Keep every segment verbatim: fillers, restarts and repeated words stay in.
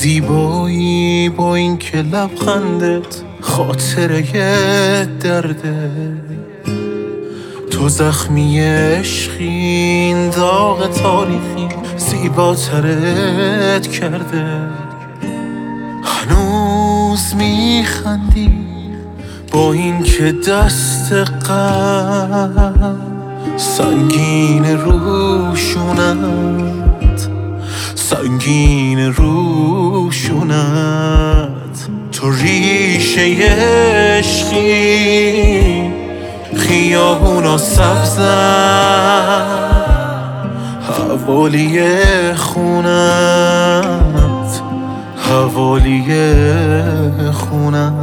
زیبایی با این که لبخندت خاطره درده، تو زخمی عشقی این داغ تاریخی زیباترت کرده. هنوز میخندی با این که دست غم سنگین روشونت، سنگین روشونت. تو ریشه عشقی خیابونا سبزن، حوالی خونت، حوالی خونت.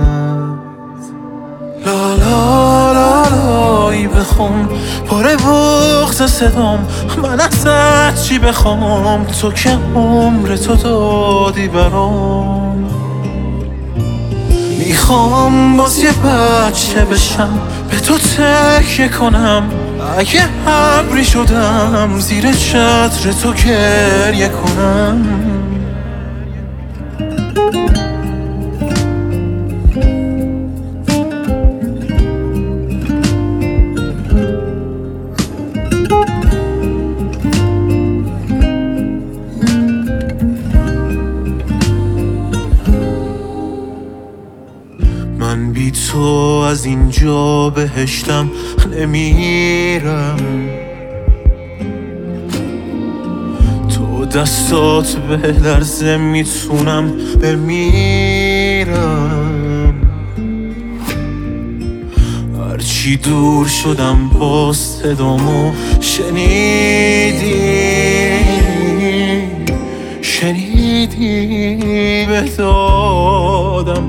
لا لا لا لایی بخون پاره بغض صدام، من ازت چی بخوام تو که عمر تو دادی برام. میخوام باز یه بچه بشم به تو تکیه کنم، اگه ابری شدم زیر چتر تو گریه کنم. من بی تو از اینجا بهشتم نمیرم، تو دستات به لرزه میتونم بمیرم. هرچی دور شدم باز صدامو شنیدی، شنیدی به دادم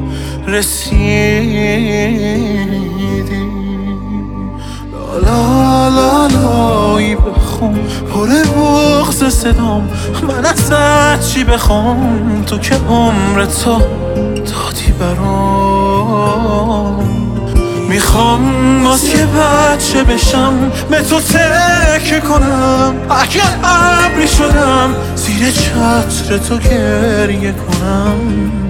رسیدی. لا لا لایی بخون پره بغض صدام، من ازت چی بخوام تو که عمر تو دادی برام. میخوام باز یه بچه بشم به تو تکیه کنم، اگه ابری شدم زیر چتر تو گریه کنم.